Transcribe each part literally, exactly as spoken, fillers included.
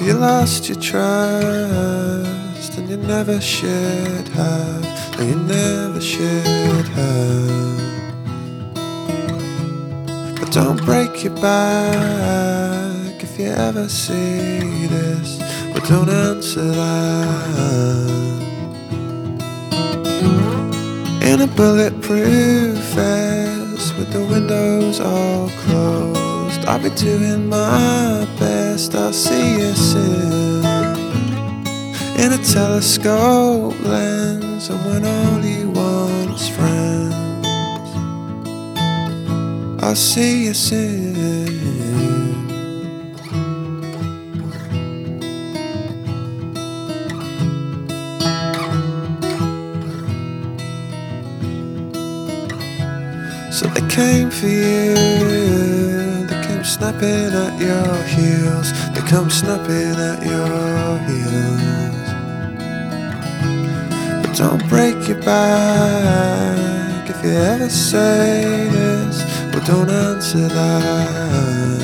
You lost your trust, and you never should have. No, you never should have. But don't break your back if you ever see this. But don't answer that. In a bulletproof vest with the windows all closed, I'll be doing my best. I'll see you soon. In a telescope lens, and when all you want's friends, I'll see you soon. So they came for you, they came snapping at your heels, they come snapping at your heels. But don't break your back if you ever say this. Well, don't answer that.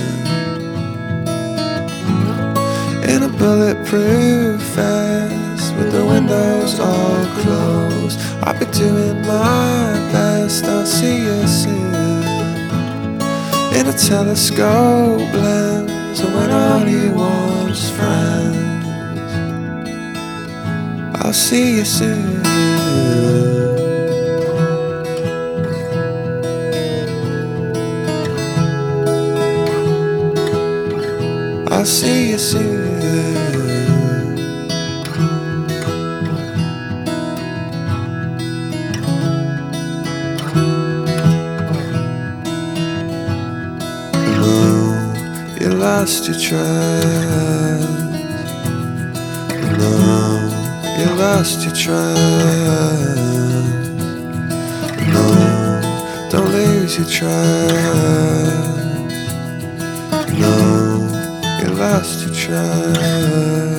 In a bulletproof vest with the windows all closed, I'll be doing my best. I'll see you soon. In a telescope lens, and when all you want's friends, I'll see you soon. I'll see you soon. You lost your trust. No, you lost your trust. No, don't lose your trust. No, you lost your trust.